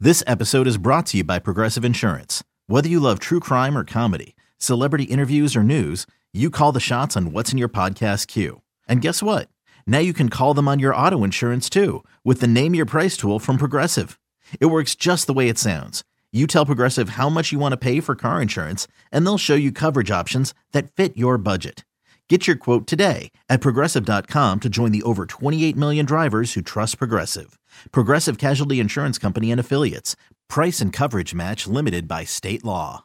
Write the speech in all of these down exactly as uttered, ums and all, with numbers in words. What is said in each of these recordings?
This episode is brought to you by Progressive Insurance. Whether you love true crime or comedy, celebrity interviews or news, you call the shots on what's in your podcast queue. And guess what? Now you can call them on your auto insurance too with the Name Your Price tool from Progressive. It works just the way it sounds. You tell Progressive how much you want to pay for car insurance, and they'll show you coverage options that fit your budget. Get your quote today at Progressive dot com to join the over twenty-eight million drivers who trust Progressive. Progressive Casualty Insurance Company and Affiliates. Price and coverage match limited by state law.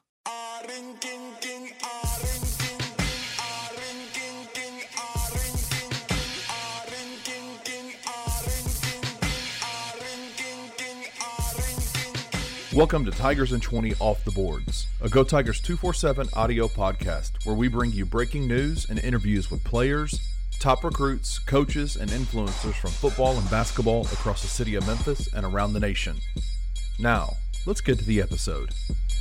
Welcome to Tigers in twenty Off the Boards, a Go Tigers two forty-seven audio podcast where we bring you breaking news and interviews with players, top recruits, coaches, and influencers from football and basketball across the city of Memphis and around the nation. Now, let's get to the episode.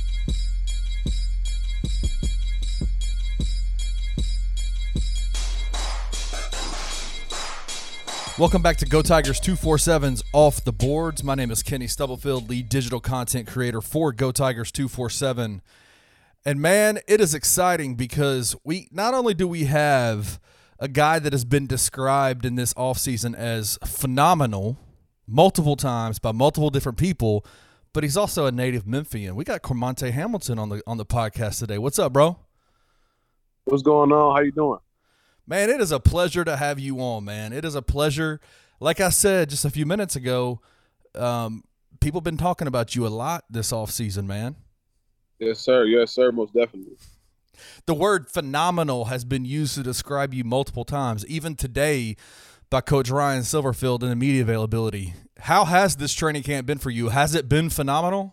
Welcome back to Go Tigers two forty-seven's Off the Boards. My name is Kenny Stubblefield, lead digital content creator for Go Tigers two forty-seven. And man, it is exciting because we not only do we have a guy that has been described in this offseason as phenomenal multiple times by multiple different people, but he's also a native Memphian. We got Cormonte Hamilton on the on the podcast today. What's up, bro? What's going on? How you doing? Man, it is a pleasure to have you on, man. It is a pleasure. Like I said just a few minutes ago, um, people have been talking about you a lot this offseason, man. Yes, sir. Yes, sir. Most definitely. The word phenomenal has been used to describe you multiple times, even today by Coach Ryan Silverfield in the media availability. How has this training camp been for you? Has it been phenomenal?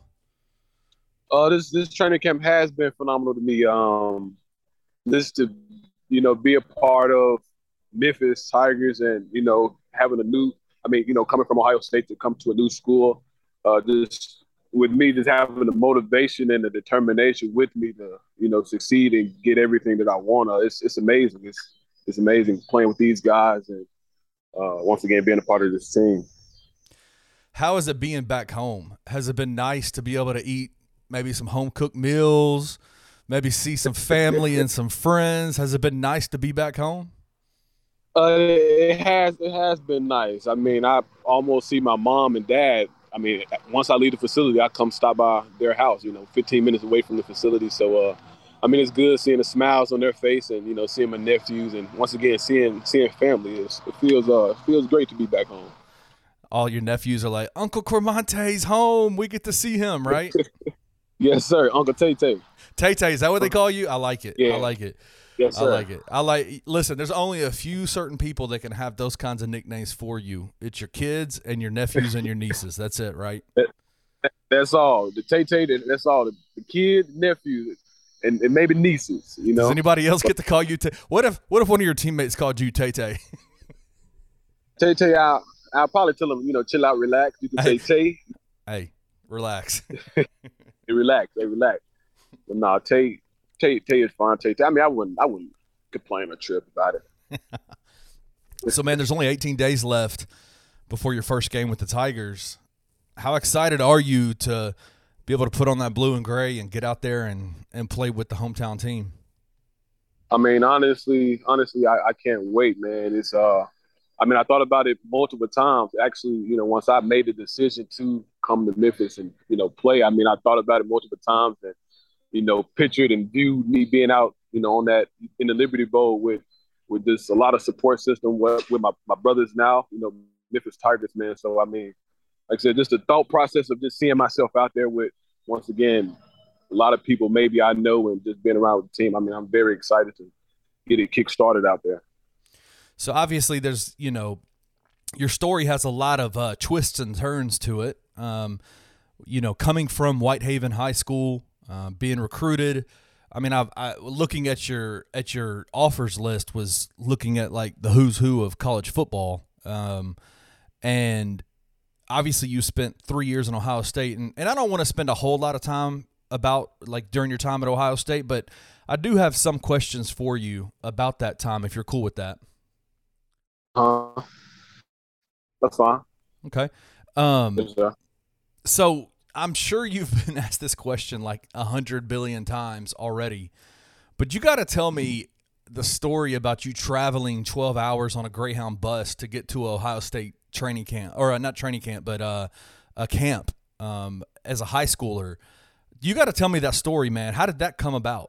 Uh, this this training camp has been phenomenal to me. Um, this to you know be a part of Memphis Tigers and you know having a new. I mean, you know, coming from Ohio State to come to a new school, uh, just with me just having the motivation and the determination with me to you know succeed and get everything that I want. Uh, it's it's amazing. It's it's amazing playing with these guys and uh, once again being a part of this team. How is it being back home? Has it been nice to be able to eat maybe some home-cooked meals, maybe see some family and some friends? Has it been nice to be back home? Uh, it has it has been nice. I mean, I almost see my mom and dad. I mean, once I leave the facility, I come stop by their house, you know, fifteen minutes away from the facility. So, uh, I mean, it's good seeing the smiles on their face and, you know, seeing my nephews and once again, seeing seeing family. It's, it feels uh, it feels great to be back home. All your nephews are like, Uncle Cormonte's home. We get to see him, right? Yes, sir. Uncle Tay Tay. Tay Tay, is that what they call you? I like it. Yeah. I like it. Yes, sir. I like it. I like. Listen, there's only a few certain people that can have those kinds of nicknames for you. It's your kids and your nephews and your nieces. That's it, right? That, that's all. The Tay Tay, that's all. The, the kids, nephews, and, and maybe nieces, you know. Does anybody else get to call you Tay? What if What if one of your teammates called you Tay Tay? Tay Tay, I'll, I'll probably tell them, you know, chill out, relax. You can say Tay. Hey, relax. Hey, relax. Hey, relax. But no, Tay, Tay, Tay is fine. Tay, Tay. I mean, I wouldn't, I wouldn't complain or trip about it. So, man, there's only eighteen days left before your first game with the Tigers. How excited are you to be able to put on that blue and gray and get out there and, and play with the hometown team? I mean, honestly, honestly, I, I can't wait, man. It's uh, I mean, I thought about it multiple times. Actually, you know, once I made the decision to come to Memphis and you know play, I mean, I thought about it multiple times and you know pictured and viewed me being out, you know, on that in the Liberty Bowl with with this a lot of support system with, with my my brothers now, you know, Memphis Tigers, man. So I mean, like I said, just the thought process of just seeing myself out there with once again a lot of people maybe I know and just being around with the team. I mean, I'm very excited to get it kick started out there. So obviously there's, you know, your story has a lot of uh, twists and turns to it. Um, you know, coming from Whitehaven High School, uh, being recruited. I mean, I've, I looking at your at your offers list was looking at like the who's who of college football, um, and obviously you spent three years in Ohio State, and, and I don't want to spend a whole lot of time about like during your time at Ohio State, but I do have some questions for you about that time if you're cool with that. Uh, that's fine. Okay. Um, yes, sir. So I'm sure you've been asked this question like a hundred billion times already, but you got to tell me the story about you traveling twelve hours on a Greyhound bus to get to Ohio State training camp, or uh, not training camp, but uh, a camp um, as a high schooler. You got to tell me that story, man. How did that come about?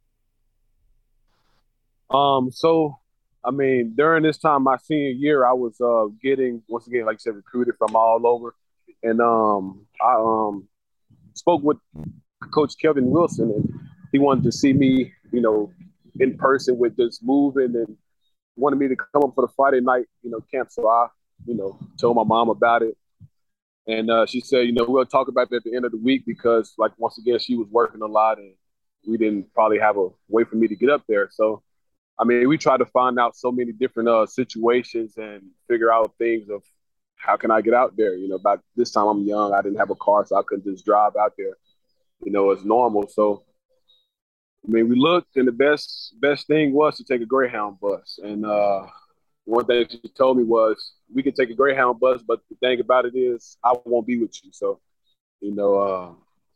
Um, so, I mean, during this time, my senior year, I was uh, getting, once again, like you said, recruited from all over. And um, I um, spoke with Coach Kevin Wilson, and he wanted to see me, you know, in person with this moving, and wanted me to come up for the Friday night, you know, camp. So I, you know, told my mom about it. And uh, she said, you know, we'll talk about that at the end of the week because, like, once again, she was working a lot and we didn't probably have a way for me to get up there. So, I mean, we tried to find out so many different uh, situations and figure out things of how can I get out there. You know, about this time I'm young. I didn't have a car, so I couldn't just drive out there, you know, as normal. So, I mean, we looked, and the best best thing was to take a Greyhound bus. And uh, one thing she told me was, we can take a Greyhound bus, but the thing about it is I won't be with you. So, you know, uh,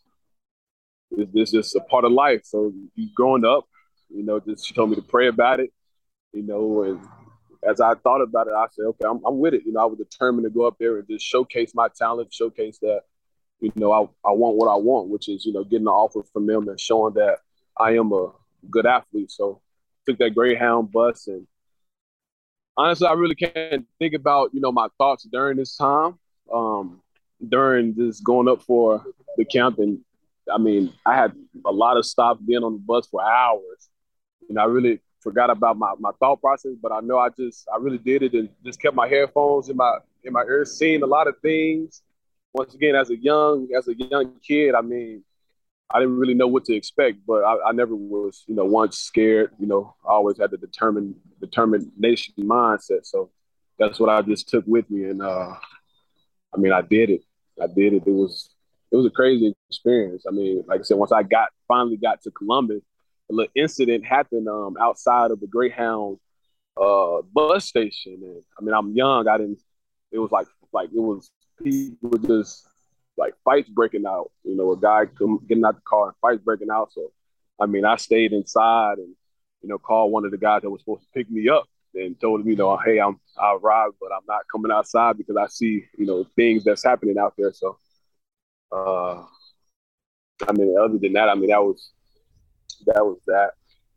this is just a part of life. So you growing up, you know, just she told me to pray about it, you know, and as I thought about it, I said, okay, I'm, I'm with it. You know, I was determined to go up there and just showcase my talent, showcase that, you know, I, I want what I want, which is, you know, getting an offer from them and showing that I am a good athlete. So took that Greyhound bus, and honestly, I really can't think about, you know, my thoughts during this time, um, during this going up for the camp. And I mean, I had a lot of stops being on the bus for hours, and I really forgot about my, my thought process, but I know I just, I really did it and just kept my headphones in my, in my ears, seeing a lot of things. Once again, as a young, as a young kid, I mean, I didn't really know what to expect, but I, I never was, you know, once scared. You know, I always had the determined determination mindset. So that's what I just took with me. And uh, I mean, I did it. I did it. It was it was a crazy experience. I mean, like I said, once I got finally got to Columbus, a little incident happened um, outside of the Greyhound uh, bus station. And I mean, I'm young. I didn't. It was like like it was people just. Like fights breaking out, you know, a guy getting out the car and fights breaking out. So, I mean, I stayed inside and, you know, called one of the guys that was supposed to pick me up and told him, you know, hey, I'm, I arrived, but I'm not coming outside because I see, you know, things that's happening out there. So, uh, I mean, other than that, I mean, that was, that was that.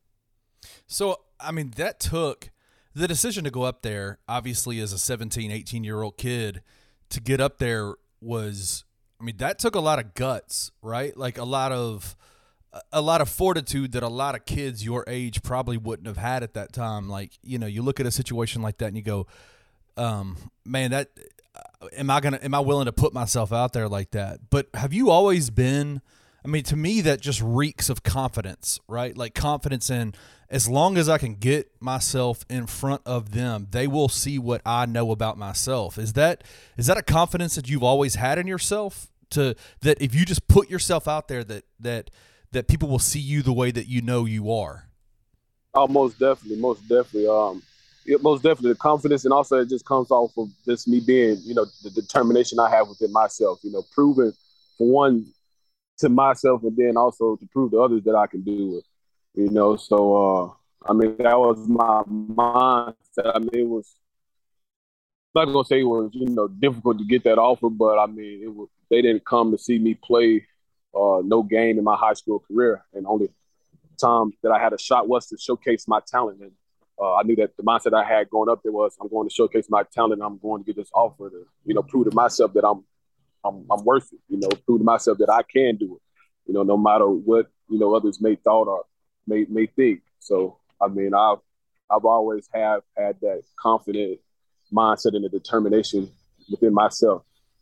So, I mean, that took the decision to go up there, obviously as a seventeen, eighteen year old kid, to get up there was, I mean, that took a lot of guts, right? Like a lot of a lot of fortitude that a lot of kids your age probably wouldn't have had at that time. Like, you know, you look at a situation like that and you go, um, man, that am I gonna am I willing to put myself out there like that? But have you always been? I mean, to me, that just reeks of confidence, right? Like confidence in as long as I can get myself in front of them, they will see what I know about myself. Is that is that a confidence that you've always had in yourself? To that if you just put yourself out there, that that that people will see you the way that you know you are. Oh, most definitely, most definitely. Um, it, most definitely the confidence, and also it just comes off of just me being, you know, the determination I have within myself. You know, proving for one to myself, and then also to prove to others that I can do it. You know, so uh, I mean that was my mindset. I mean, it was I'm not gonna say it was, you know, difficult to get that offer, but I mean it was. They didn't come to see me play uh, no game in my high school career, and only time that I had a shot was to showcase my talent. And uh, I knew that the mindset I had going up there was I'm going to showcase my talent. I'm going to get this offer to, you know, prove to myself that I'm I'm I'm worth it. You know, prove to myself that I can do it. You know, no matter what, you know, others may thought or may may think. So I mean, I've I've always have had that confident mindset and the determination within myself.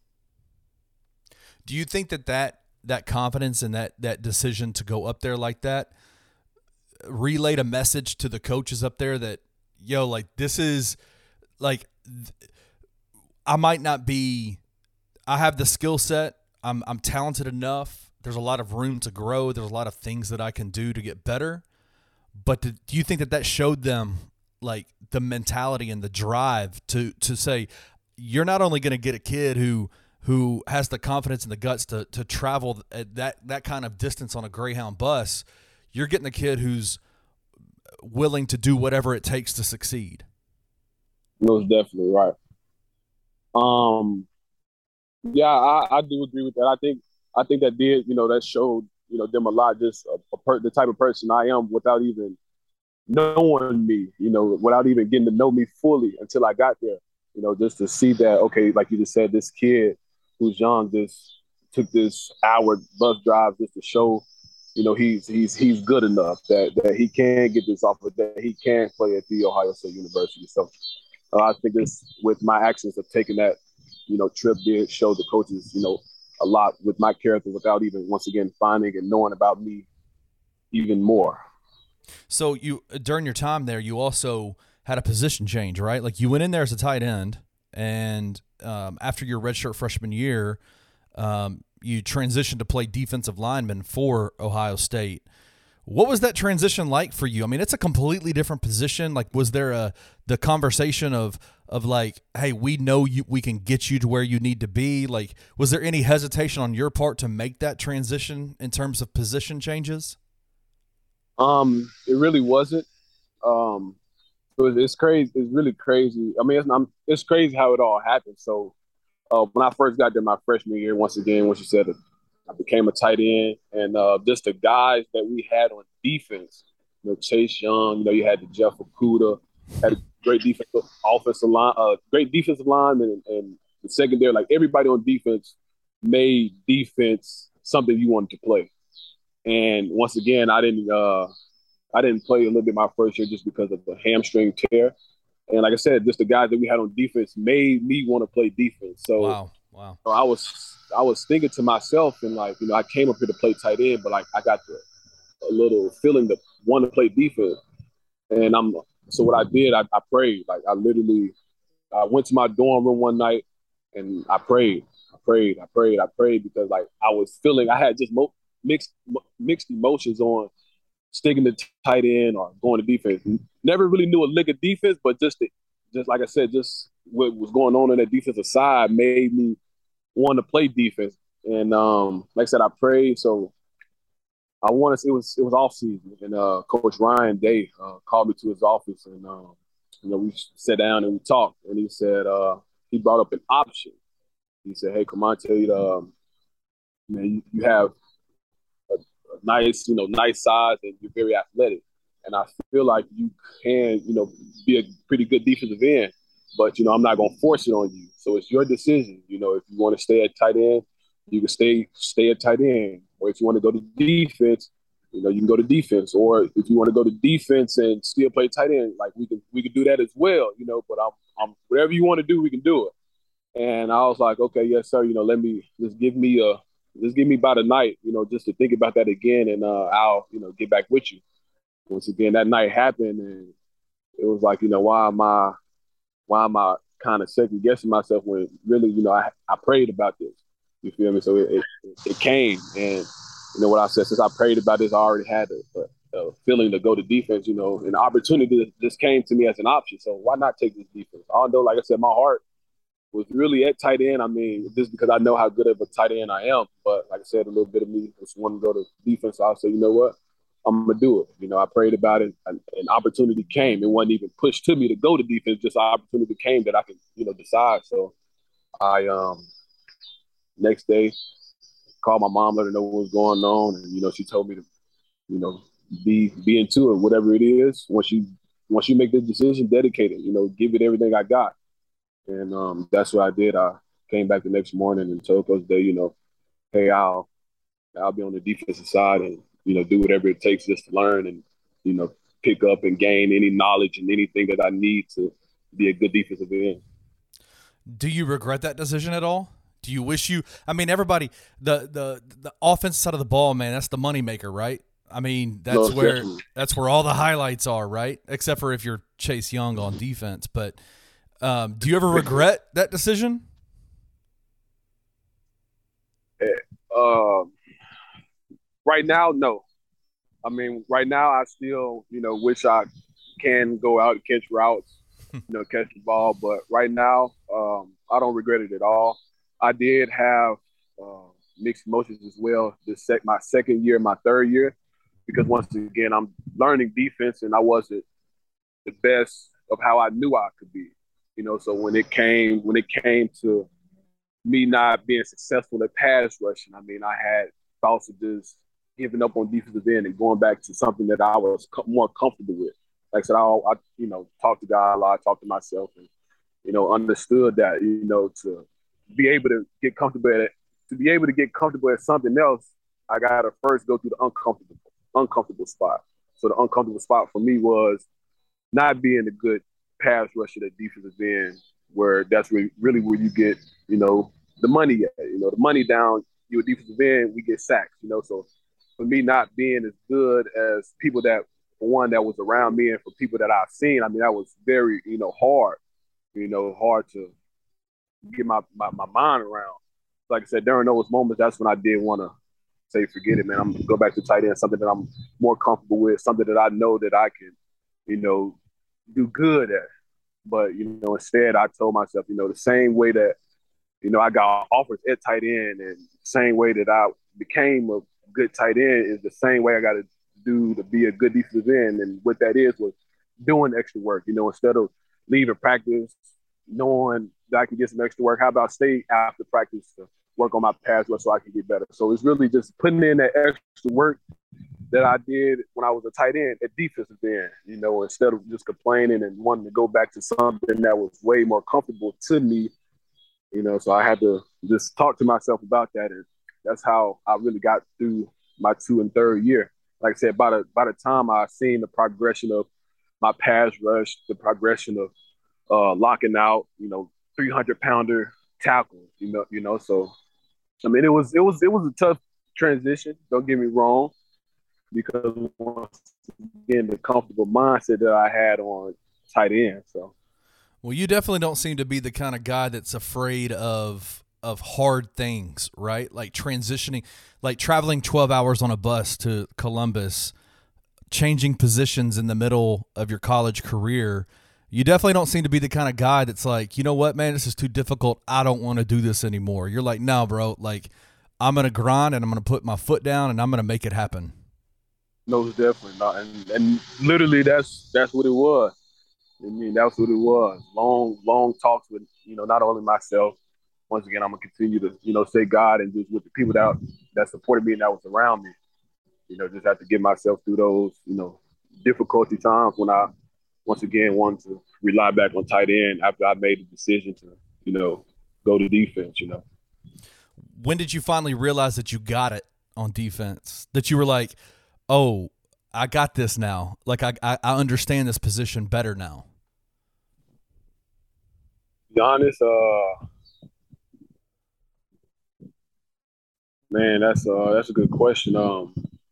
Do you think that that, that confidence and that, that decision to go up there like that relayed a message to the coaches up there that, yo, like this is like, I might not be, I have the skill set. I'm, I'm talented enough. There's a lot of room to grow. There's a lot of things that I can do to get better. But do, do you think that that showed them like the mentality and the drive to, to say, you're not only going to get a kid who, who has the confidence and the guts to to travel that that kind of distance on a Greyhound bus, you're getting a kid who's willing to do whatever it takes to succeed. Most definitely right. Um, yeah, I, I do agree with that. I think I think that did, you know, that showed, you know, them a lot. Just a, a per, the type of person I am without even knowing me, you know, without even getting to know me fully until I got there. You know, just to see that, okay, like you just said, this kid who's young just took this hour bus drive just to show, you know, he's he's he's good enough that that he can get this offer, that he can play at the Ohio State University. So uh, I think this, with my actions of taking that, you know, trip, did show the coaches, you know, a lot with my character without even, once again, finding and knowing about me even more. So you, during your time there, you also had a position change, right? Like you went in there as a tight end, and um, after your redshirt freshman year, um, you transitioned to play defensive lineman for Ohio State. What was that transition like for you? I mean, it's a completely different position. Like, was there a the conversation of of like, hey, we know you, we can get you to where you need to be? Like, was there any hesitation on your part to make that transition in terms of position changes? Um, it really wasn't. Um, it was, it's crazy. It's really crazy. I mean, it's, I'm, it's crazy how it all happened. So, uh, when I first got there my freshman year, once again, what you said, I became a tight end, and uh, just the guys that we had on defense, you know, Chase Young, you know, you had the Jeff Okuda, had a great defensive offensive line, uh, great defensive lineman, and, and the secondary, like everybody on defense made defense something you wanted to play. And once again, I didn't, uh, I didn't play a little bit my first year just because of the hamstring tear. And like I said, just the guys that we had on defense made me want to play defense. So wow, wow. I was I was thinking to myself, and like, you know, I came up here to play tight end, but like I got the, a little feeling to want to play defense. And I'm so what I did, I, I prayed. Like I literally, I went to my dorm room one night and I prayed. I prayed. I prayed. I prayed because like I was feeling, I had just mo- mixed mixed emotions on sticking to tight end or going to defense. Never really knew a lick of defense, but just the, just like I said, just what was going on on that defensive side made me want to play defense. And um, like I said, I prayed. So I wanted to, it was it was off season, and uh, Coach Ryan Day uh, called me to his office, and um, you know, we sat down and we talked. And he said uh, he brought up an option. He said, "Hey, come on, tell you, um, man, you, you have a, a nice, you know, nice size, and you're very athletic. And I feel like you can, you know, be a pretty good defensive end. But, you know, I'm not going to force it on you. So it's your decision. You know, if you want to stay at tight end, you can stay stay at tight end. Or if you want to go to defense, you know, you can go to defense. Or if you want to go to defense and still play tight end, like we can we can do that as well, you know. But I'm, I'm whatever you want to do, we can do it." And I was like, okay, yes, sir. You know, let me just give me a just give me about a night, you know, just to think about that again, and uh, I'll, you know, get back with you. Once again, that night happened, and it was like, you know, why am I why am I kind of second guessing myself when really, you know, I, I prayed about this. You feel me? So it, it, it came, and you know what I said, since I prayed about this, I already had a, a, a feeling to go to defense, you know, an opportunity just came to me as an option. So why not take this defense? Although, like I said, my heart was really at tight end. I mean, just because I know how good of a tight end I am. But like I said, a little bit of me just wanted to go to defense. So I'll say, you know what? I'm going to do it. You know, I prayed about it. And an opportunity came. It wasn't even pushed to me to go to defense. Just an opportunity came that I could, you know, decide. So I, um, next day, called my mom, let her know what was going on. And, you know, she told me to, you know, be be into it, whatever it is. Once you, once you make the decision, dedicate it, you know, give it everything I got. And um, that's what I did. I came back the next morning and told Coach Day, you know, hey, I'll, I'll be on the defensive side and, you know, do whatever it takes just to learn and, you know, pick up and gain any knowledge and anything that I need to be a good defensive end. Do you regret that decision at all? Do you wish you – I mean, everybody the, – the, the offensive side of the ball, man, that's the moneymaker, right? I mean, that's no, where definitely. that's where all the highlights are, right? Except for if you're Chase Young on defense. But um, do you ever regret that decision? Uh, right now, no. I mean, right now, I still, you know, wish I can go out and catch routes, you know, catch the ball. But right now, um, I don't regret it at all. I did have uh, mixed emotions as well. This sec- my second year, my third year, because once again, I'm learning defense, and I wasn't the best of how I knew I could be. You know, so when it came when it came to me not being successful at pass rushing, I mean, I had thoughts of just giving up on defensive end and going back to something that I was co- more comfortable with. Like I said, I, I you know talked to God a lot, talked to myself, and you know understood that you know to be able to get comfortable at it, to be able to get comfortable at something else, I gotta first go through the uncomfortable uncomfortable spot. So the uncomfortable spot for me was not being a good pass rusher at defensive end, where that's really, really where you get, you know, the money at. You know, the money down, you're a defensive end, we get sacks, you know. So for me not being as good as people that, for one, that was around me and for people that I've seen, I mean, that was very, you know, hard, you know, hard to get my, my, my mind around. Like I said, during those moments, that's when I did want to say, forget it, man. I'm going to go back to tight end, something that I'm more comfortable with, something that I know that I can, you know, do good at. But, you know, instead I told myself, you know, the same way that, you know, I got offers at tight end and the same way that I became a good tight end is the same way I got to do to be a good defensive end. And what that is was doing extra work, you know, instead of leaving practice, knowing that I can get some extra work, how about stay after practice to work on my pass rush so I can get better. So it's really just putting in that extra work that I did when I was a tight end at defensive end, you know, instead of just complaining and wanting to go back to something that was way more comfortable to me, you know. So I had to just talk to myself about that, and that's how I really got through my two and third year. Like I said, by the by the time I seen the progression of my pass rush, the progression of uh, locking out, you know, three hundred pounder tackles, you know, you know. So I mean, it was it was it was a tough transition. Don't get me wrong, because once again, the comfortable mindset that I had on tight end. So, well, you definitely don't seem to be the kind of guy that's afraid of of hard things, right? Like transitioning, like traveling twelve hours on a bus to Columbus, changing positions in the middle of your college career. You definitely don't seem to be the kind of guy that's like, you know what, man, this is too difficult. I don't want to do this anymore. You're like, no, bro, like I'm going to grind and I'm going to put my foot down and I'm going to make it happen. No, definitely not. And, and literally that's that's what it was. I mean, that's what it was. Long, long talks with, you know, not only myself. Once again, I'm going to continue to, you know, say God and just with the people that, that supported me and that was around me. You know, just have to get myself through those, you know, difficulty times when I, once again, wanted to rely back on tight end after I made the decision to, you know, go to defense, you know. When did you finally realize that you got it on defense? That you were like, oh, I got this now. Like, I I, I understand this position better now. To be honest, uh, man, that's uh, that's a good question. Um,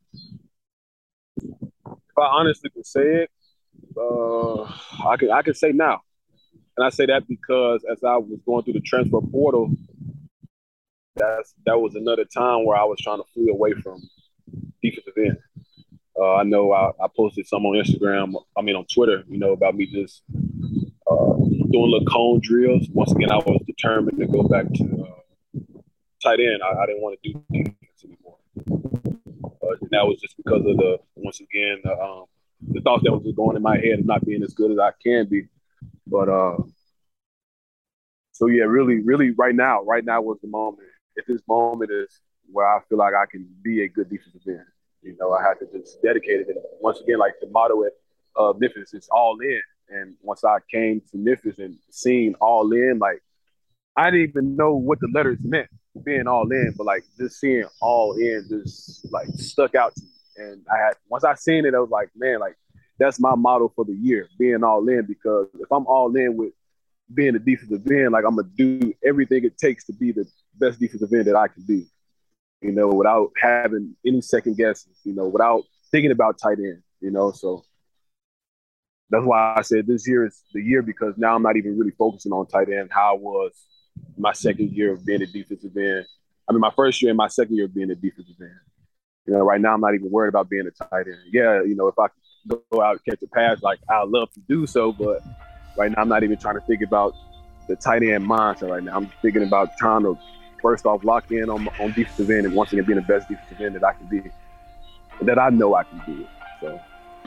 if I honestly could say it, uh, I can I can say now, and I say that because as I was going through the transfer portal, that's that was another time where I was trying to flee away from defensive end. Uh, I know I, I posted some on Instagram, I mean on Twitter, you know, about me just uh, doing little cone drills. Once again, I was determined to go back to uh, tight end. I, I didn't want to do defense anymore. Uh, and that was just because of the, once again, the, um, the thoughts that was just going in my head of not being as good as I can be. But uh, so yeah, really, really right now, right now was the moment. If this moment is where I feel like I can be a good defensive end. You know, I had to just dedicate it. And once again, like the motto at uh, Memphis is all in. And once I came to Memphis and seeing all in, like I didn't even know what the letters meant, being all in, but like just seeing all in just like stuck out to me. And I had, once I seen it, I was like, man, like that's my motto for the year, being all in, because if I'm all in with being a defensive end, like I'm going to do everything it takes to be the best defensive end that I can be. You know, without having any second guesses, you know, without thinking about tight end, you know. So that's why I said this year is the year, because now I'm not even really focusing on tight end how I was my second year of being a defensive end. I mean, my first year and my second year of being a defensive end. You know, right now I'm not even worried about being a tight end. Yeah, you know, if I could go out and catch a pass, like I'd love to do so, but right now I'm not even trying to think about the tight end mindset right now. I'm thinking about trying to first off, lock in on on defensive end, and once again, being the best defensive end that I can be, that I know I can be. So.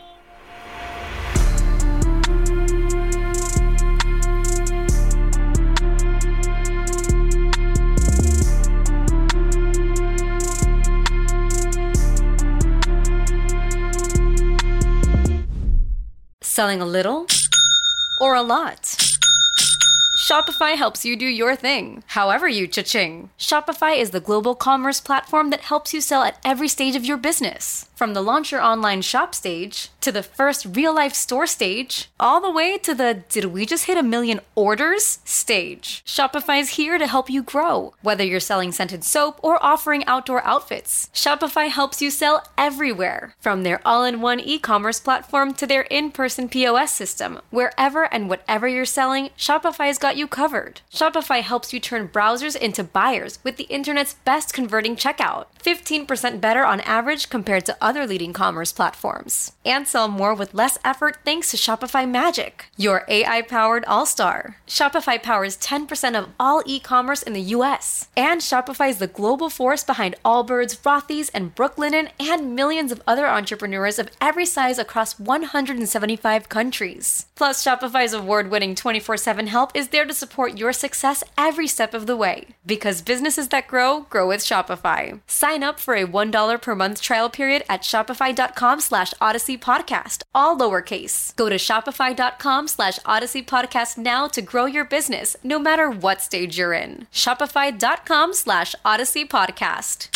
Selling a little or a lot? Shopify helps you do your thing, however you cha-ching. Shopify is the global commerce platform that helps you sell at every stage of your business. From the launch your online shop stage, to the first real-life store stage, all the way to the did we just hit a million orders stage. Shopify is here to help you grow. Whether you're selling scented soap or offering outdoor outfits, Shopify helps you sell everywhere. From their all-in-one e-commerce platform to their in-person P O S system, wherever and whatever you're selling, Shopify's got you covered. Shopify helps you turn browsers into buyers with the internet's best converting checkout, fifteen percent better on average compared to other leading commerce platforms. And sell more with less effort thanks to Shopify Magic, your A I-powered all-star. Shopify powers ten percent of all e-commerce in the U S. And Shopify is the global force behind Allbirds, Rothy's, and Brooklinen, and millions of other entrepreneurs of every size across one hundred seventy-five countries. Plus, Shopify's award-winning twenty-four seven help is there to support your success every step of the way. Because businesses that grow, grow with Shopify. Sign up for a one dollar per month trial period at shopify.com slash Odyssey Podcast, all lowercase. Go to shopify.com slash Odyssey Podcast now to grow your business, no matter what stage you're in. Shopify.com slash Odyssey Podcast.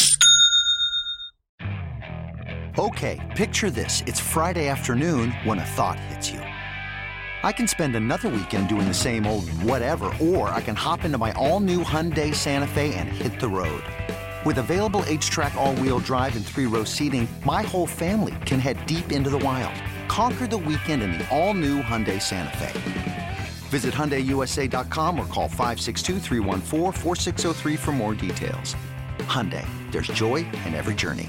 Okay, picture this. It's Friday afternoon when a thought hits you. I can spend another weekend doing the same old whatever, or I can hop into my all-new Hyundai Santa Fe and hit the road. With available H-Track all-wheel drive and three-row seating, my whole family can head deep into the wild. Conquer the weekend in the all-new Hyundai Santa Fe. Visit Hyundai U S A dot com or call five six two, three one four, four six zero three for more details. Hyundai, there's joy in every journey.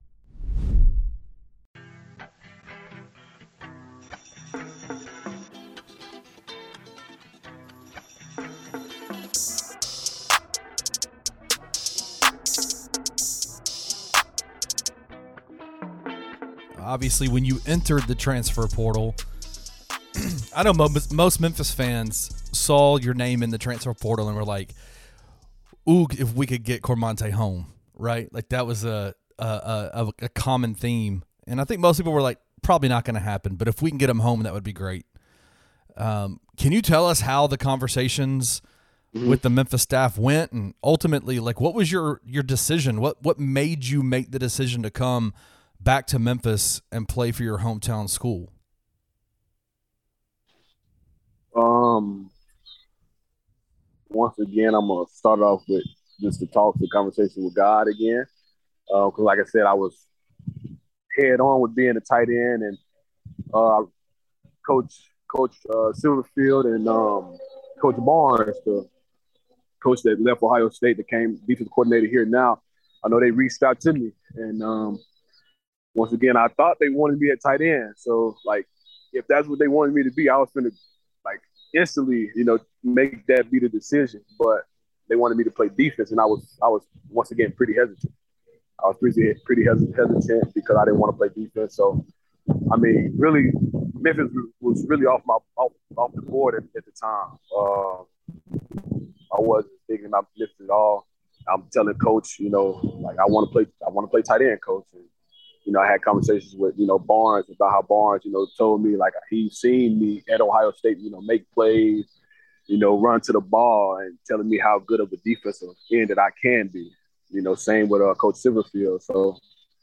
Obviously, when you entered the transfer portal, I know most, most Memphis fans saw your name in the transfer portal and were like, ooh, if we could get Cormonte home, right? Like that was a a, a, a common theme. And I think most people were like, probably not going to happen, but if we can get him home, that would be great. Um, can you tell us how the conversations mm-hmm. with the Memphis staff went, and ultimately, like, what was your, your decision? What, what made you make the decision to come back to Memphis and play for your hometown school? Um, once again, I'm gonna start off with just the talk, the conversation with God again, because uh, like I said, I was head on with being a tight end, and uh, coach Coach uh, Silverfield and um, Coach Barnes, the coach that left Ohio State, that came defensive coordinator here now. I know they reached out to me, and um, once again, I thought they wanted me at tight end. So, like, if that's what they wanted me to be, I was going to, like, instantly, you know, make that be the decision. But they wanted me to play defense, and I was, I was once again, pretty hesitant. I was pretty, pretty hesitant because I didn't want to play defense. So, I mean, really, Memphis was really off my off, off the board at, at the time. Uh, I wasn't thinking about Memphis at all. I'm telling coach, you know, like, I want to play, I want to play tight end, coach. And, you know, I had conversations with, you know, Barnes about how Barnes, you know, told me, like, he's seen me at Ohio State, you know, make plays, you know, run to the ball, and telling me how good of a defensive end that I can be. You know, same with uh, Coach Silverfield. So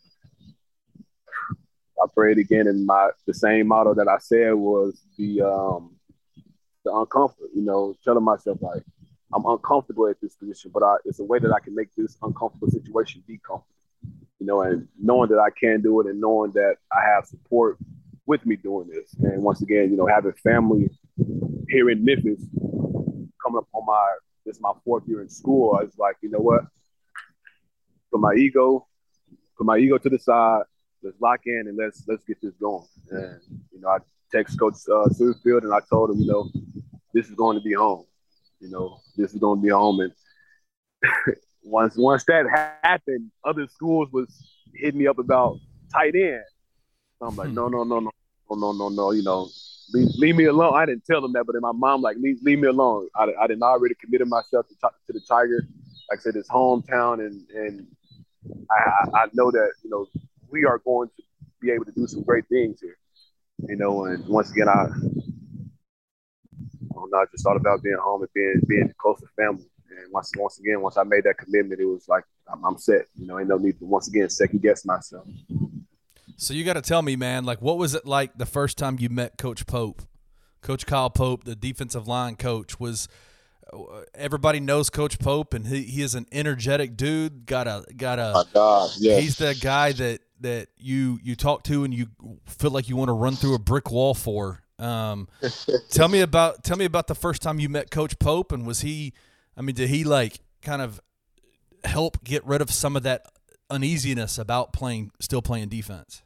I prayed again, and my the same motto that I said was the um, the uncomfort. You know, telling myself, like, I'm uncomfortable at this position, but I, it's a way that I can make this uncomfortable situation be comfortable. You know, and knowing that I can do it, and knowing that I have support with me doing this. And once again, you know, having family here in Memphis, coming up on my, this is my fourth year in school, I was like, you know what? Put my ego, put my ego to the side. Let's lock in and let's let's get this going. And, you know, I text Coach uh, Silverfield, and I told him, you know, this is going to be home. You know, this is going to be home. And once once that happened, other schools was hitting me up about tight end. So I'm like, no, no, no, no, no, no, no, no. You know, leave, leave me alone. I didn't tell them that, but then my mom like, leave, leave me alone. I, I didn't already committed myself to, to the Tiger. Like I said, it's hometown, and and I, I know that you know we are going to be able to do some great things here. You know, and once again, I, I don't know, I just thought about being home and being being close to family. And once once again, once I made that commitment, it was like I'm, I'm set. You know, ain't no need to once again second guess myself. So you got to tell me, man, like what was it like the first time you met Coach Pope, Coach Kyle Pope, the defensive line coach? Was everybody knows Coach Pope, and he, he is an energetic dude. Got a got a. My God, yes. He's the guy that that you you talk to and you feel like you want to run through a brick wall for. Um, tell me about tell me about the first time you met Coach Pope, and was he? I mean, did he like kind of help get rid of some of that uneasiness about playing, still playing defense?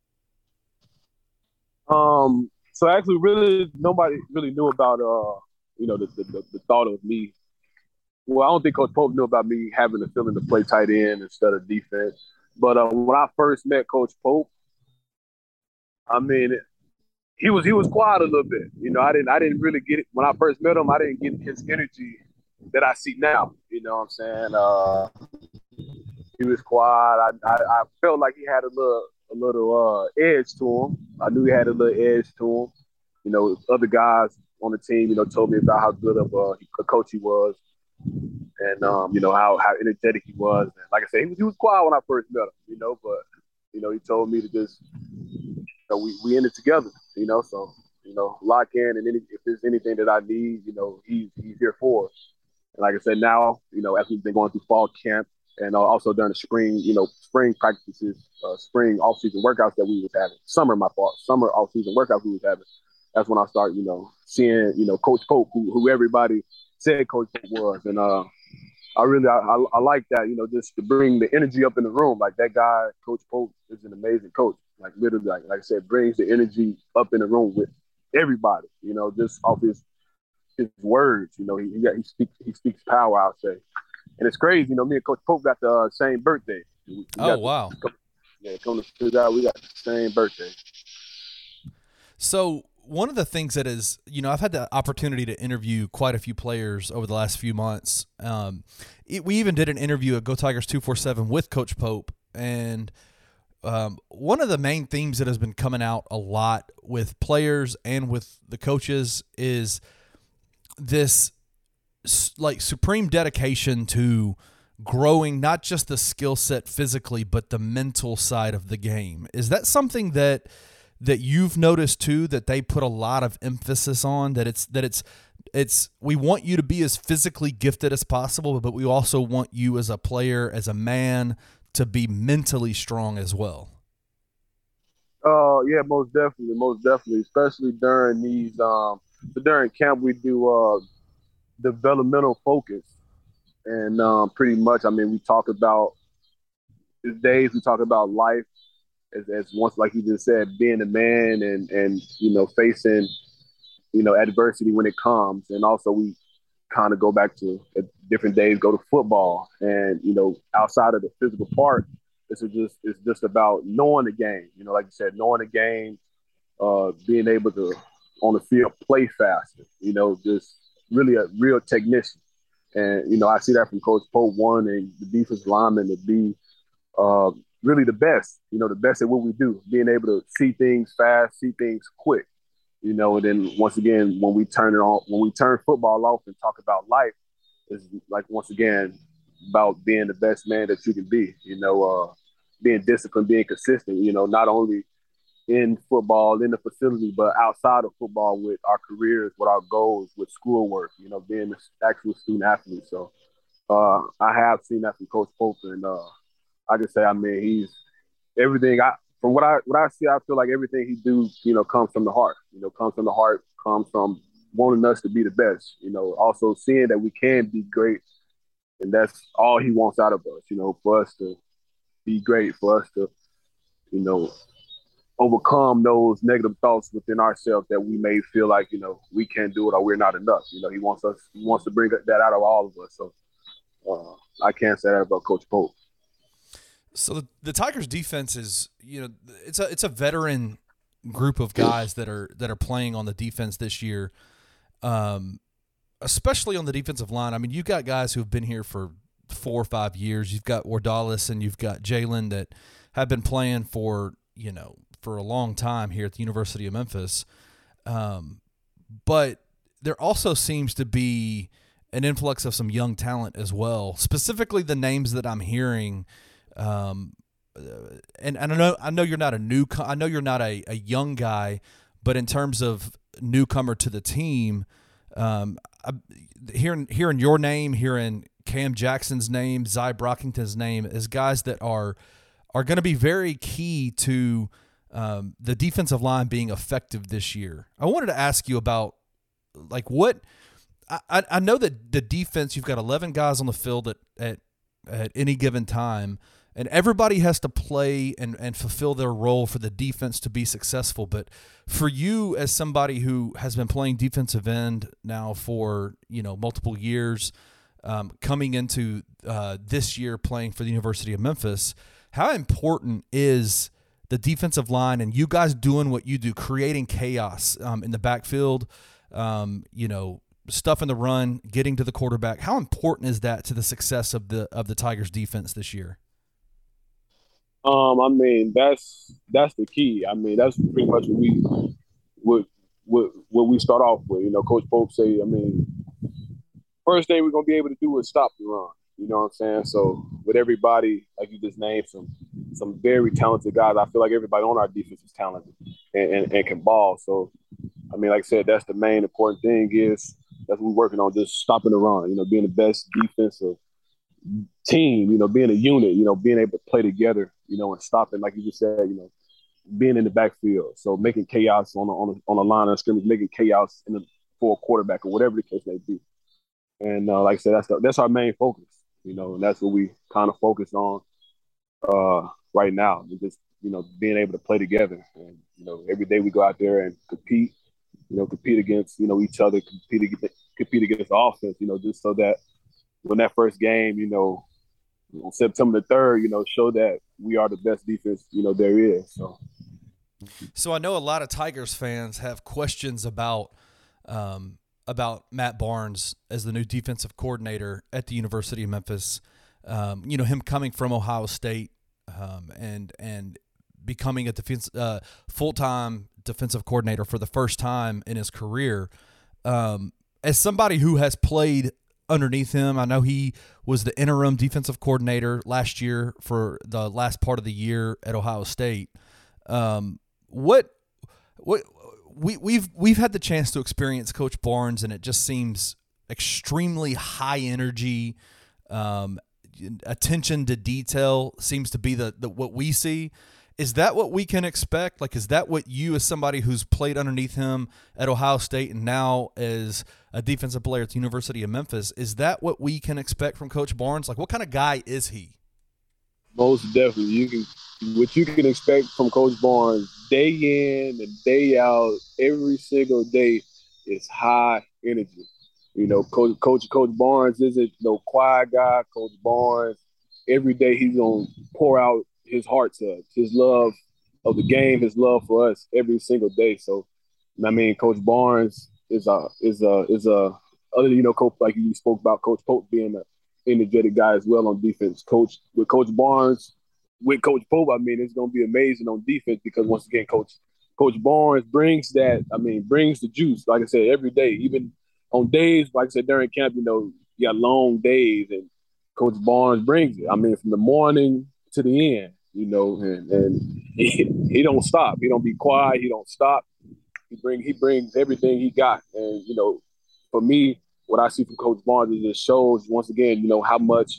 Um. So actually, really, nobody really knew about uh, you know, the the, the thought of me. Well, I don't think Coach Pope knew about me having the feeling to play tight end instead of defense. But uh, when I first met Coach Pope, I mean, it, he was he was quiet a little bit. You know, I didn't I didn't really get it when I first met him. I didn't get his energy that I see now. You know what I'm saying? Uh, he was quiet. I, I I felt like he had a little a little uh, edge to him. I knew he had a little edge to him. You know, other guys on the team, you know, told me about how good of a, a coach he was, and um, you know how how energetic he was. And like I said, he was he was quiet when I first met him. You know, but you know, he told me to just, you know, we we in it together. You know, so you know, lock in, and any, if there's anything that I need, you know, he's he's here for us. And like I said, now, you know, as we've been going through fall camp and uh, also during the spring, you know, spring practices, uh, spring off-season workouts that we was having, summer, my fault, summer off-season workouts we was having, that's when I started, you know, seeing, you know, Coach Pope, who, who everybody said Coach Pope was. And uh, I really, I, I, I like that, you know, just to bring the energy up in the room. Like that guy, Coach Pope, is an amazing coach. Like literally, like, like I said, brings the energy up in the room with everybody, you know, just off his his words, you know, he he, he speaks he speaks power, I'll say. And it's crazy, you know, me and Coach Pope got the uh, same birthday. We, we oh, wow. The, yeah, come to figure out we got the same birthday. So one of the things that is, you know, I've had the opportunity to interview quite a few players over the last few months. Um, it, we even did an interview at Go Tigers two forty-seven with Coach Pope, and um, one of the main themes that has been coming out a lot with players and with the coaches is this like supreme dedication to growing not just the skill set physically, but the mental side of the game. Is that something that that you've noticed too, that they put a lot of emphasis on, that it's that it's it's we want you to be as physically gifted as possible, but we also want you as a player, as a man, to be mentally strong as well? Uh yeah, most definitely, most definitely, especially during these um So during camp, we do uh, developmental focus. And um, pretty much, I mean, we talk about these days, we talk about life as, as once, like you just said, being a man and, and, you know, facing, you know, adversity when it comes. And also we kind of go back to uh, different days, go to football. And, you know, outside of the physical part, this is just, it's just about knowing the game. You know, like you said, knowing the game, uh, being able to, on the field, play faster, you know, just really a real technician. And, you know, I see that from Coach Pope, one, and the defensive lineman to be uh, really the best, you know, the best at what we do, being able to see things fast, see things quick, you know, and then once again, when we turn it on, when we turn football off and talk about life, it's like, once again, about being the best man that you can be, you know, uh, being disciplined, being consistent, you know, not only in football, in the facility, but outside of football with our careers, with our goals, with schoolwork, you know, being an actual student athlete. So uh, I have seen that from Coach Pope, and uh, I can say, I mean, he's everything. I from what I what I see, I feel like everything he do, you know, comes from the heart. You know, comes from the heart, comes from wanting us to be the best. You know, also seeing that we can be great, and that's all he wants out of us. You know, for us to be great, for us to, you know, overcome those negative thoughts within ourselves that we may feel like, you know, we can't do it or we're not enough. You know, he wants us, he wants to bring that out of all of us. So Uh, I can't say that about Coach Pope. So the, the Tigers defense is, you know, it's a it's a veteran group of guys that are that are playing on the defense this year, um, especially on the defensive line. I mean, you've got guys who have been here for four or five years. You've got Wardalis and you've got Jalen that have been playing for, you know, for a long time here at the University of Memphis. Um, but there also seems to be an influx of some young talent as well, specifically the names that I'm hearing. Um, and, and I know I know you're not a new I know you're not a, a young guy, but in terms of newcomer to the team, um, I, hearing hearing your name, hearing Cam Jackson's name, Zy Brockington's name as guys that are are going to be very key to um, the defensive line being effective this year. I wanted to ask you about like what I, I know that the defense, you've got eleven guys on the field at at, at any given time. And everybody has to play and, and fulfill their role for the defense to be successful. But for you as somebody who has been playing defensive end now for, you know, multiple years, um, coming into uh, this year playing for the University of Memphis, how important is the defensive line and you guys doing what you do, creating chaos um, in the backfield, um, you know, stuff in the run, getting to the quarterback? How important is that to the success of the of the Tigers defense this year? Um, I mean, that's that's the key. I mean, that's pretty much what we what what what we start off with. You know, Coach Pope say, I mean, first thing we're gonna be able to do is stop the run. You know what I'm saying? So with everybody, like you just named some some very talented guys, I feel like everybody on our defense is talented and, and, and can ball. So I mean, like I said, that's the main important thing is that's what we're working on, just stopping the run, you know, being the best defensive team, you know, being a unit, you know, being able to play together, you know, and stopping, like you just said, you know, being in the backfield. So making chaos on the, on the, on the line of scrimmage, making chaos in the, for a quarterback or whatever the case may be. And uh, like I said, that's the, that's our main focus, you know, and that's what we kind of focus on uh, right now. Just, you know, being able to play together. And, you know, every day we go out there and compete, you know, compete against, you know, each other, compete against, compete against the offense, you know, just so that when that first game, you know, on September the third, you know, show that we are the best defense, you know, there is. So, so I know a lot of Tigers fans have questions about um, about Matt Barnes as the new defensive coordinator at the University of Memphis. Um, you know, him coming from Ohio State um, and and becoming a defense uh, full time defensive coordinator for the first time in his career. Um, as somebody who has played underneath him, I know he was the interim defensive coordinator last year for the last part of the year at Ohio State. Um, what, what we we've we've had the chance to experience Coach Barnes, and it just seems extremely high energy. Um, attention to detail seems to be the, the what we see. Is that what we can expect? Like, is that what you, as somebody who's played underneath him at Ohio State and now as a defensive player at the University of Memphis, is that what we can expect from Coach Barnes? Like, what kind of guy is he? Most definitely. You can what you can expect from Coach Barnes day in and day out, every single day is high energy. You know, Coach Coach Coach Barnes isn't no quiet guy. Coach Barnes, every day he's gonna pour out his heart to us, his love of the game, his love for us every single day. So, I mean, Coach Barnes is a is a is a other you know, Coach, like you spoke about Coach Pope being an energetic guy as well on defense. Coach with Coach Barnes, with Coach Pope, I mean, it's gonna be amazing on defense because once again, Coach Coach Barnes brings that. I mean, brings the juice. Like I said, every day, even on days like I said during camp, you know, you got long days, and Coach Barnes brings it. I mean, from the morning to the end. You know, and, and he, he don't stop. He don't be quiet. He don't stop. He bring he brings everything he got. And, you know, for me, what I see from Coach Barnes is it shows, once again, you know, how much,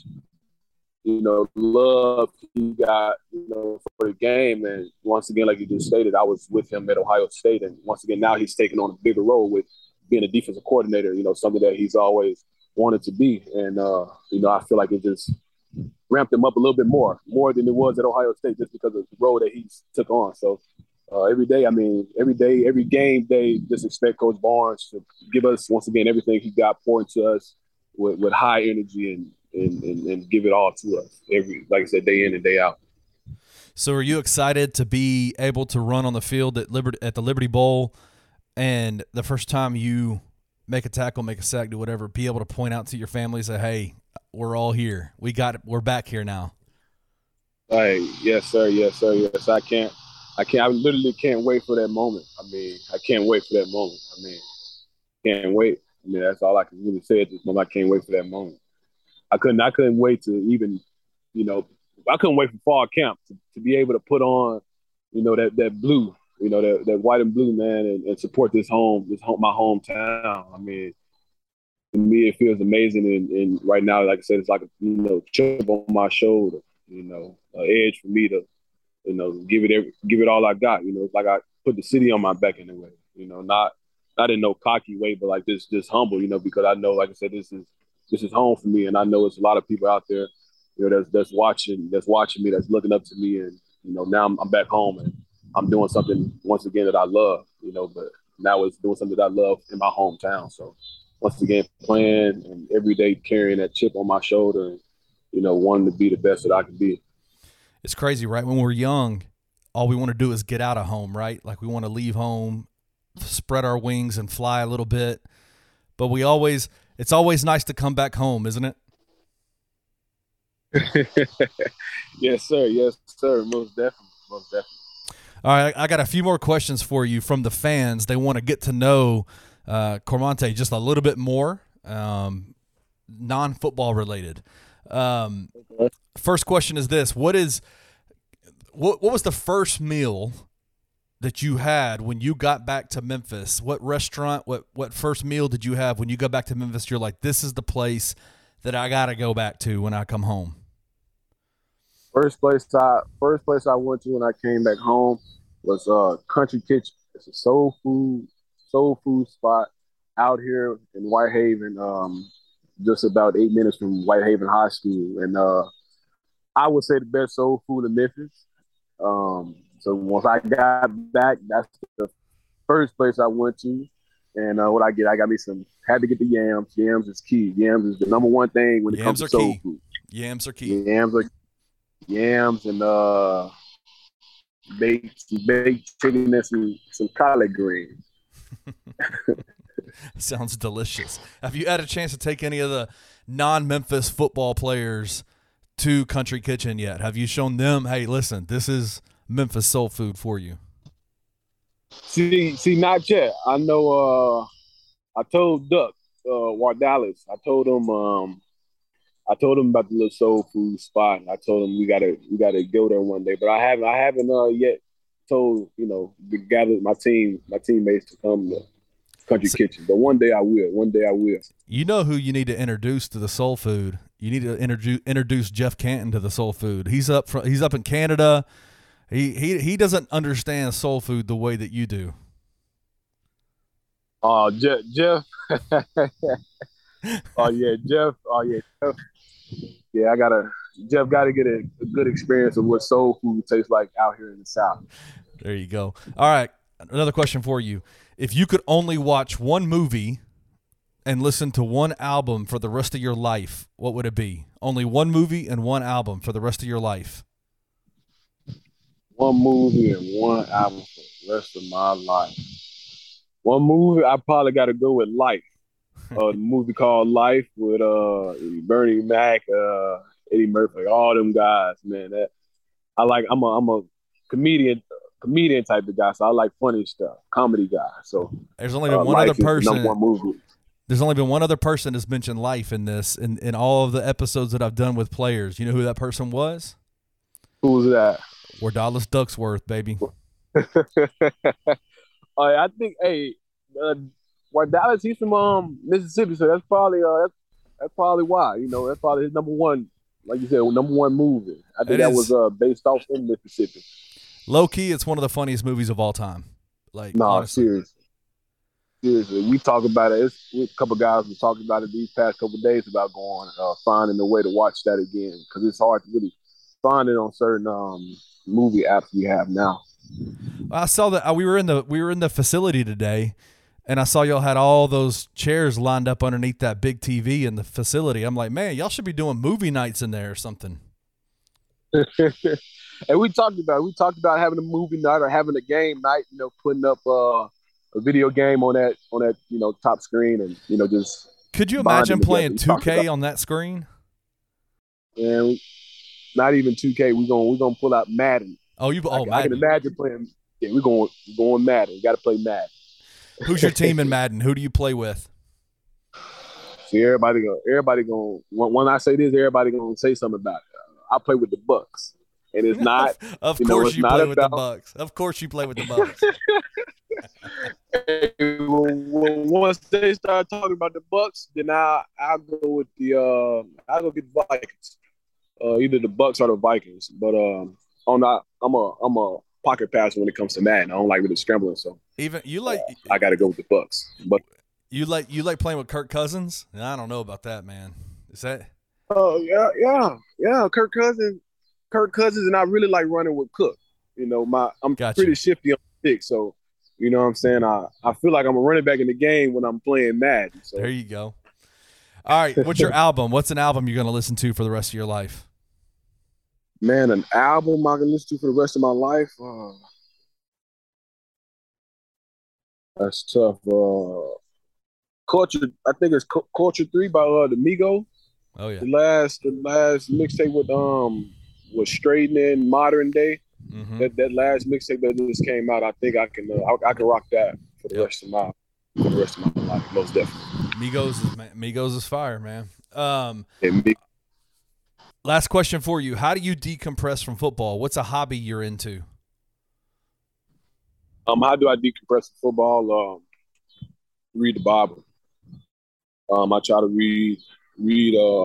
you know, love he got, you know, for the game. And once again, like you just stated, I was with him at Ohio State. And once again, now he's taking on a bigger role with being a defensive coordinator, you know, something that he's always wanted to be. And, uh, you know, I feel like it just ramped him up a little bit more, more than it was at Ohio State just because of the role that he took on. So uh, every day, I mean, every day, every game day, just expect Coach Barnes to give us, once again, everything he got pouring to us with, with high energy and and, and, and give it all to us every, like I said, day in and day out. So are you excited to be able to run on the field at Liberty at the Liberty Bowl, and the first time you make a tackle, make a sack, do whatever, be able to point out to your family, say, hey, we're all here. We got it. We're back here now. Hey, yes, sir. Yes, sir. Yes, I can't. I can't. I literally can't wait for that moment. I mean, I can't wait for that moment. I mean, can't wait. I mean, that's all I can really say at this moment. I can't wait for that moment. I couldn't. I couldn't wait to even, you know, I couldn't wait for fall camp to, to be able to put on, you know, that that blue, you know, that that white and blue, man, and, and support this home, this home, my hometown. I mean, to me, it feels amazing. And, and right now, like I said, it's like a, you know, chip on my shoulder. You know, an edge for me to, you know, give it every, give it all I got. You know, it's like I put the city on my back in a way. You know, not not in no cocky way, but like this, just humble. You know, because I know, like I said, this is this is home for me, and I know it's a lot of people out there, you know, that's that's watching, that's watching me, that's looking up to me, and you know, now I'm, I'm back home and I'm doing something once again that I love. You know, but now it's doing something that I love in my hometown. So once again, playing and every day carrying that chip on my shoulder. And, you know, wanting to be the best that I can be. It's crazy, right? When we're young, all we want to do is get out of home, right? Like we want to leave home, spread our wings and fly a little bit. But we always, it's always nice to come back home, isn't it? Yes, sir. Yes, sir. Most definitely. Most definitely. All right. I got a few more questions for you from the fans. They want to get to know uh, Cormonte just a little bit more, um, non-football related. Um, first question is this: What is what? What was the first meal that you had when you got back to Memphis? What restaurant? What what first meal did you have when you got back to Memphis? You're like, this is the place that I got to go back to when I come home. First place I first place I went to when I came back home was uh Country Kitchen. It's a soul food soul food spot out here in Whitehaven. Um. Just about eight minutes from Whitehaven High School. And uh, I would say the best soul food in Memphis. Um, so once I got back, that's the first place I went to. And uh, what I get, I got me some, had to get the yams. Yams is key. Yams is the number one thing when it yams comes to soul key. food. Yams are key. Yams are yams and uh, baked, baked chicken and some, some collard greens. Sounds delicious. Have you had a chance to take any of the non-Memphis football players to Country Kitchen yet? Have you shown them, hey, listen, this is Memphis soul food for you? See, see, not yet. I know. Uh, I told Duck uh, Wardalis. I told him. Um, I told him about the little soul food spot. I told him we gotta, we gotta go there one day. But I haven't, I haven't uh, yet told you know, gathered my team, my teammates to come to Country so, Kitchen, but one day I will. One day I will. You know who you need to introduce to the soul food? You need to introduce introduce Jeff Canton to the soul food. He's up from, he's up in Canada. He he he doesn't understand soul food the way that you do. Oh, uh, Jeff, Jeff. oh yeah, Jeff. Oh yeah, Jeff. Yeah, I gotta. Jeff got to get a, a good experience of what soul food tastes like out here in the South. There you go. All right, another question for you. If you could only watch one movie and listen to one album for the rest of your life, what would it be? Only one movie and one album for the rest of your life. One movie and one album for the rest of my life. One movie, I probably got to go with Life. Uh, a movie called Life with uh, Bernie Mac, uh, Eddie Murphy, all them guys, man. That I like. I'm a I'm a comedian. comedian type of guy, so I like funny stuff, comedy guy. So there's only been uh, one Life other person. Number one movie. There's only been one other person that's mentioned Life in this, in, in all of the episodes that I've done with players. You know who that person was? Who was that? Wardalis Ducksworth, baby. uh, I think, hey, uh, Wardalis, he's from um, Mississippi, so that's probably uh, that's, that's probably why. You know, that's probably his number one, like you said, number one movie. I think it that is, was uh, based off in Mississippi. Low key, it's one of the funniest movies of all time. Like, no, honestly. seriously. Seriously, we talk about it. It's, a couple guys were talking about it these past couple of days about going, uh, finding a way to watch that again because it's hard to really find it on certain um, movie apps we have now. I saw that uh, we were in the we were in the facility today, and I saw y'all had all those chairs lined up underneath that big T V in the facility. I'm like, man, y'all should be doing movie nights in there or something. And we talked about we talked about having a movie night or having a game night. You know, putting up uh, a video game on that on that you know top screen, and you know just. Could you imagine playing two K on that screen? And not even two K. We're gonna we're gonna pull out Madden. Oh, you oh I, Madden. I can imagine playing. Yeah, we're going we're going Madden. We got to play Madden. Who's your team in Madden? Who do you play with? See, everybody go. Everybody going. When, when I say this, everybody gonna say something about it. I play with the Bucks, and it's not. Of you course, know, you play with the Bucks. Of course, you play with the Bucks. when, once they start talking about the Bucks, then I I go with the uh I go get the Vikings, uh, either the Bucks or the Vikings. But um, on that I'm a I'm a pocket passer when it comes to Madden. I don't like really scrambling, so even you like uh, I got to go with the Bucks. But you like you like playing with Kirk Cousins? I don't know about that, man. Is that? Oh uh, yeah, yeah, yeah. Kirk Cousins, Kirk Cousins, and I really like running with Cook. You know, my I'm Got pretty you. shifty on the stick, so. You know what I'm saying? I, I feel like I'm a running back in the game when I'm playing Madden. So. There you go. All right. What's your album? What's an album you're going to listen to for the rest of your life? Man, an album I can listen to for the rest of my life? Uh, that's tough. Uh, Culture, I think it's C- Culture three by uh, the Migos. Oh, yeah. The last the last mixtape with um was Straightening Modern Day. Mm-hmm. That that last mixtape that just came out, I think I can uh, I, I can rock that for the Yep. rest of my for the rest of my life, most definitely. Migos is Migos is fire, man. Um, And me, last question for you: how do you decompress from football? What's a hobby you're into? um, how do I decompress from football? Um, read the Bible. Um, I try to read read uh,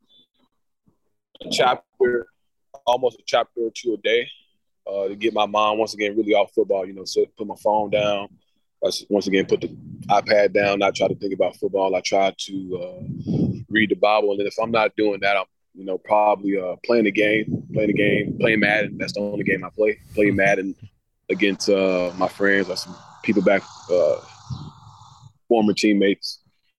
a chapter, almost a chapter or two a day. Uh, to get my mind once again really off football, you know, so put my phone down. I s- once again put the iPad down. Not try to think about football. I try to uh, read the Bible, and then if I'm not doing that, I'm you know probably uh, playing the game, playing the game, playing Madden. That's the only game I play. Play Madden against uh, my friends or some people back, uh, former teammates,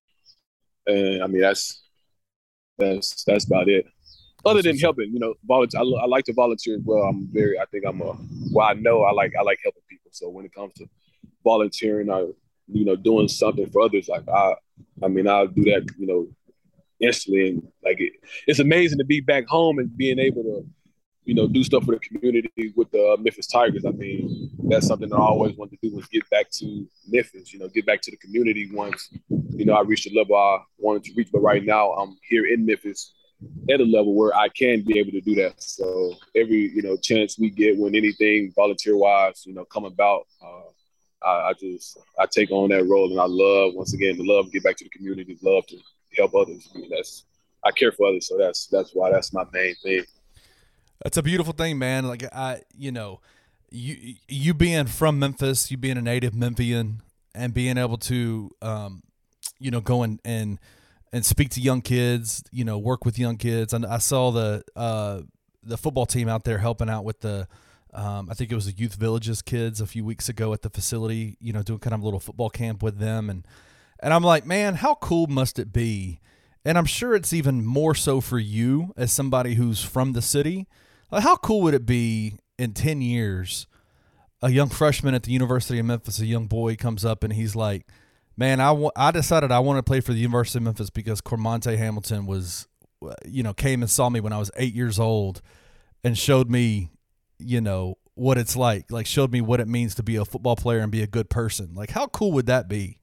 and I mean that's that's that's about it. Other than helping, you know, volunteer. I, I like to volunteer as well. I'm very, I think I'm a, well, I know I like, I like helping people. So when it comes to volunteering or, you know, doing something for others, like I, I mean, I'll do that, you know, instantly. And like, it, it's amazing to be back home and being able to, you know, do stuff for the community with the Memphis Tigers. I mean, that's something that I always wanted to do was get back to Memphis, you know, get back to the community once, you know, I reached the level I wanted to reach. But right now I'm here in Memphis at a level where I can be able to do that. So every, you know, chance we get when anything volunteer wise, you know, come about, uh, I, I just, I take on that role, and I love, once again, the love to get back to the community, love to help others. I mean, that's, I care for others. So that's, that's why that's my main thing. That's a beautiful thing, man. Like I, you know, you, you being from Memphis, you being a native Memphian and being able to, um, you know, go and, and, and speak to young kids, you know, work with young kids. And I saw the uh, the football team out there helping out with the, um, I think it was the Youth Villages kids a few weeks ago at the facility, you know, doing kind of a little football camp with them. And, and I'm like, man, how cool must it be? And I'm sure it's even more so for you as somebody who's from the city. Like, how cool would it be in ten years, a young freshman at the University of Memphis, a young boy comes up and he's like, man, I, w- I decided I want to play for the University of Memphis because Cormonte Hamilton was, you know, came and saw me when I was eight years old and showed me, you know, what it's like, like showed me what it means to be a football player and be a good person. Like, how cool would that be?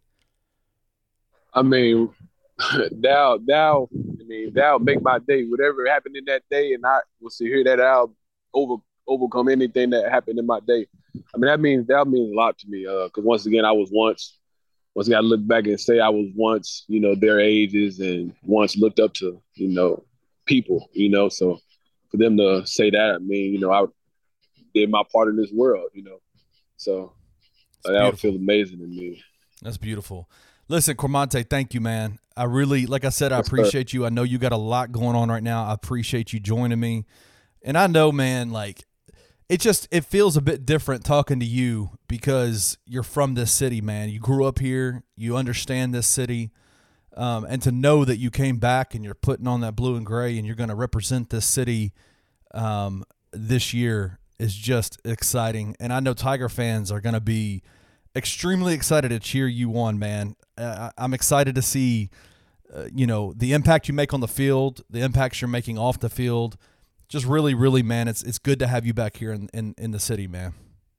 I mean, that'll, that'll, I mean, that'll make my day. Whatever happened in that day, and I will see here that I'll over, overcome anything that happened in my day. I mean, that means, that means a lot to me. Uh, cause once again, I was once, Once again, I look back and say I was once, you know, their ages and once looked up to, you know, people, you know. So for them to say that, I mean, you know, I did my part in this world, you know. So uh, that would feel amazing to me. That's beautiful. Listen, Cormonte, thank you, man. I really, like I said, I appreciate you. I know you got a lot going on right now. I appreciate you joining me. And I know, man, like, it just it feels a bit different talking to you because you're from this city, man. You grew up here, you understand this city, um, and to know that you came back and you're putting on that blue and gray and you're going to represent this city um, this year is just exciting. And I know Tiger fans are going to be extremely excited to cheer you on, man. Uh, I'm excited to see, uh, you know, the impact you make on the field, the impacts you're making off the field. Just really, really, man, it's it's good to have you back here in, in, in the city, man.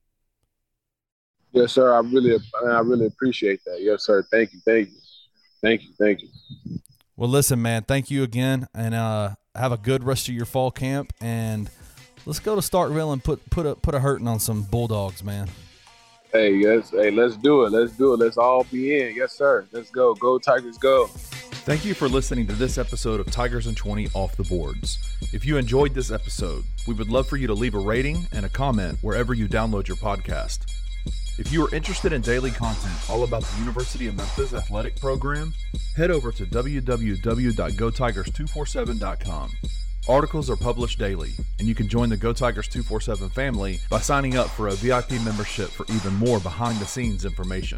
Yes, sir. I really, I really appreciate that. Yes, sir. Thank you, thank you, thank you, thank you. Well, listen, man, thank you again, and uh, have a good rest of your fall camp. And let's go to Starkville and put put a put a hurting on some Bulldogs, man. Hey, yes, hey, let's do it. Let's do it. Let's all be in. Yes, sir. Let's go. Go Tigers, go. Thank you for listening to this episode of Tigers and twenty Off the Boards. If you enjoyed this episode, we would love for you to leave a rating and a comment wherever you download your podcast. If you are interested in daily content all about the University of Memphis athletic program, head over to w w w dot go tigers two four seven dot com. Articles are published daily, and you can join the Go Tigers two forty-seven family by signing up for a V I P membership for even more behind-the-scenes information.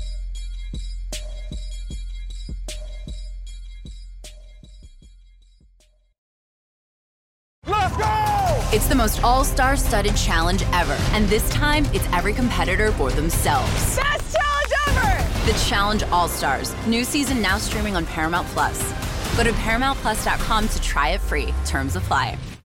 It's the most all-star studded challenge ever, and this time it's every competitor for themselves. Best challenge ever! The Challenge All-Stars. New season now streaming on Paramount Plus. Go to paramount plus dot com to try it free. Terms apply.